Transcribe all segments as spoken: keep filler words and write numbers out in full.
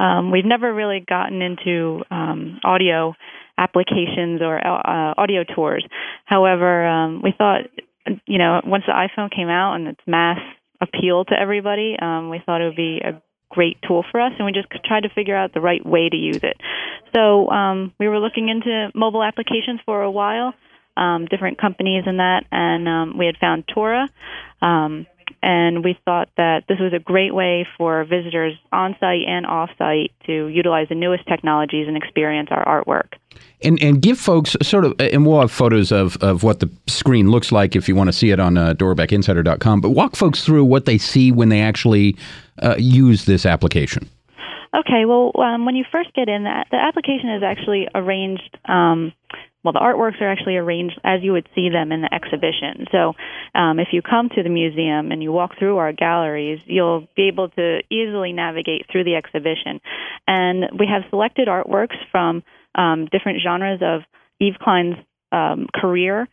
um, we've never really gotten into um, audio applications or uh, audio tours. However, um, we thought, you know, once the iPhone came out and its mass appeal to everybody, um, we thought it would be a great tool for us, and we just tried to figure out the right way to use it. So um, we were looking into mobile applications for a while, um, different companies and that, and um, we had found Tora, um, and we thought that this was a great way for visitors on-site and off-site to utilize the newest technologies and experience our artwork. And and give folks sort of, and we'll have photos of, of what the screen looks like if you want to see it on uh, dora beck insider dot com, but walk folks through what they see when they actually uh, use this application. Okay, well, um, when you first get in, that the application is actually arranged, um, well, the artworks are actually arranged as you would see them in the exhibition. So um, if you come to the museum and you walk through our galleries, you'll be able to easily navigate through the exhibition. And we have selected artworks from um, different genres of Yves Klein's um, career,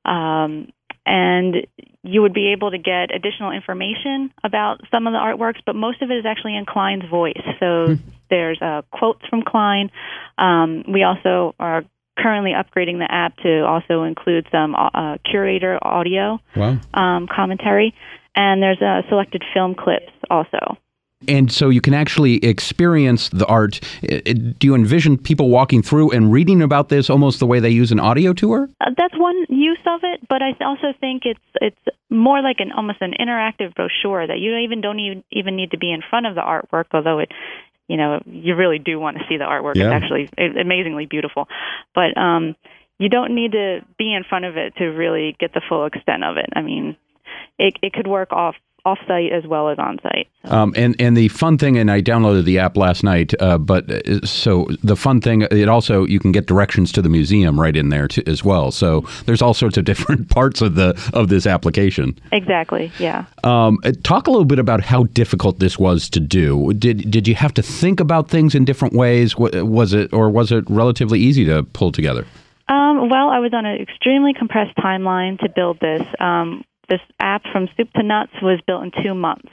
um, and you would be able to get additional information about some of the artworks, but most of it is actually in Klein's voice. So hmm. there's uh, quotes from Klein. Um, we also are currently upgrading the app to also include some uh, curator audio wow. um, commentary, and there's uh, selected film clips also. And so you can actually experience the art. Do you envision people walking through and reading about this almost the way they use an audio tour? Uh, that's one use of it, but I also think it's it's more like an almost an interactive brochure that you even don't even, even need to be in front of the artwork, although it, you know, you really do want to see the artwork. Yeah. It's actually amazingly beautiful. But um, you don't need to be in front of it to really get the full extent of it. I mean, it it could work off off-site as well as on-site. So. Um, and, and the fun thing, and I downloaded the app last night, uh, but uh, so the fun thing, it also, you can get directions to the museum right in there too, as well. So there's all sorts of different parts of the of this application. Exactly, yeah. Um, talk a little bit about how difficult this was to do. Did did you have to think about things in different ways? Was it, or was it relatively easy to pull together? Um, well, I was on an extremely compressed timeline to build this. Um, This app from soup to nuts was built in two months,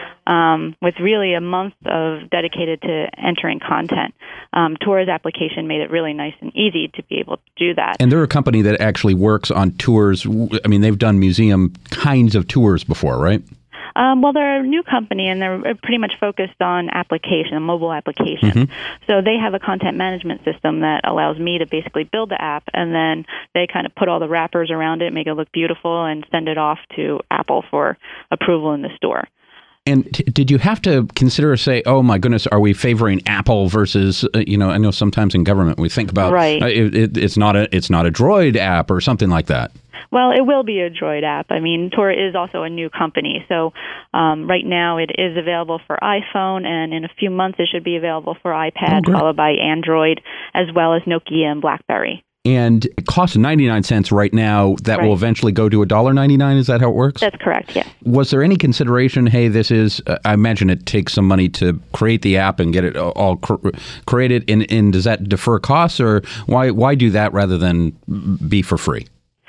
um, with really a month of dedicated to entering content. Um, Tora's application made it really nice and easy to be able to do that. And they're a company that actually works on tours. I mean, they've done museum kinds of tours before, right? Um, well, they're a new company, and they're pretty much focused on application, mobile application. Mm-hmm. So they have a content management system that allows me to basically build the app, and then they kind of put all the wrappers around it, make it look beautiful, and send it off to Apple for approval in the store. And t- did you have to consider, say, oh my goodness, are we favoring Apple versus, uh, you know, I know sometimes in government we think about, right. uh, it, it, it's not a it's not a Droid app or something like that. Well, it will be a Droid app. I mean, Tora is also a new company, so um, right now it is available for iPhone, and in a few months it should be available for iPad, oh, followed by Android, as well as Nokia and BlackBerry. And it costs ninety-nine cents right now. That right. will eventually go to one dollar and ninety-nine cents. Is that how it works? That's correct, yes. Was there any consideration, hey, this is, uh, I imagine it takes some money to create the app and get it all cr- created, and, and does that defer costs, or why why do that rather than be for free?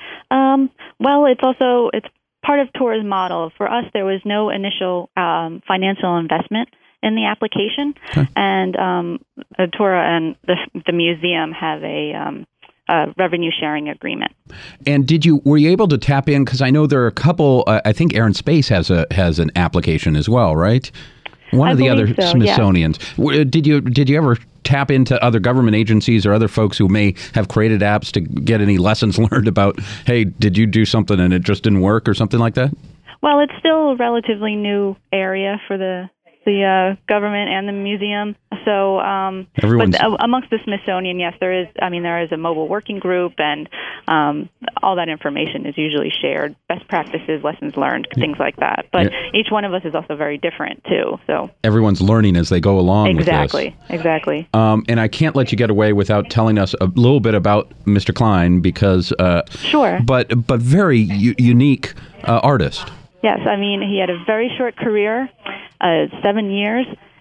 Um, well, it's also, it's part of Tora's model. For us, there was no initial um, financial investment in the application, okay. and um, Tora and the, the museum have a... Um, Uh, revenue sharing agreement. And did you were you able to tap in? Because I know there are a couple. Uh, I think Air and Space has a has an application as well, right? One I of the other so, Smithsonians. Yeah. Did you did you ever tap into other government agencies or other folks who may have created apps to get any lessons learned about? Hey, did you do something and it just didn't work or something like that? Well, it's still a relatively new area for the the uh, government and the museum. So, um, but uh, amongst the Smithsonian, yes, there is. I mean, there is a mobile working group, and um, all that information is usually shared. Best practices, lessons learned, things like that. But yeah. each one of us is also very different too. So everyone's learning as they go along. Exactly, with this. exactly. Um, and I can't let you get away without telling us a little bit about Mister Klein, because uh, sure, but but very u- unique uh, artist. Yes, I mean, he had a very short career, uh, seven years,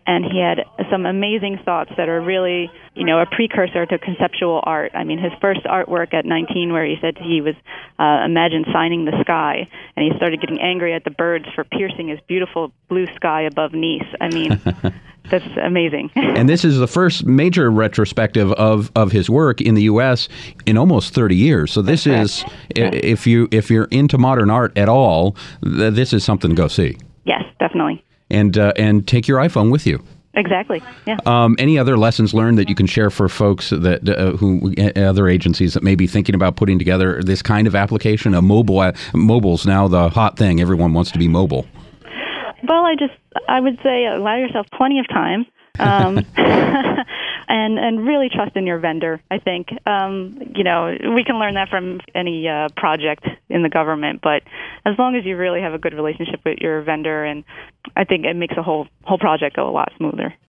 and he had some amazing thoughts that are really, you know, a precursor to conceptual art. I mean, his first artwork at nineteen, where he said he was uh, imagine signing the sky, and he started getting angry at the birds for piercing his beautiful blue sky above Nice. I mean, that's amazing. And this is the first major retrospective of, of his work in the U S in almost thirty years. So this is, if you if you're into modern art at all, th- this is something to go see. Yes, definitely. And uh, and take your iPhone with you. Exactly. Yeah. Um, any other lessons learned that you can share for folks that uh, who other agencies that may be thinking about putting together this kind of application? A mobile mobile's now the hot thing. Everyone wants to be mobile. Well, I just I would say allow yourself plenty of time, um, and and really trust in your vendor. I think um, you know we can learn that from any uh, project in the government, but as long as you really have a good relationship with your vendor, and I think it makes a whole whole project go a lot smoother.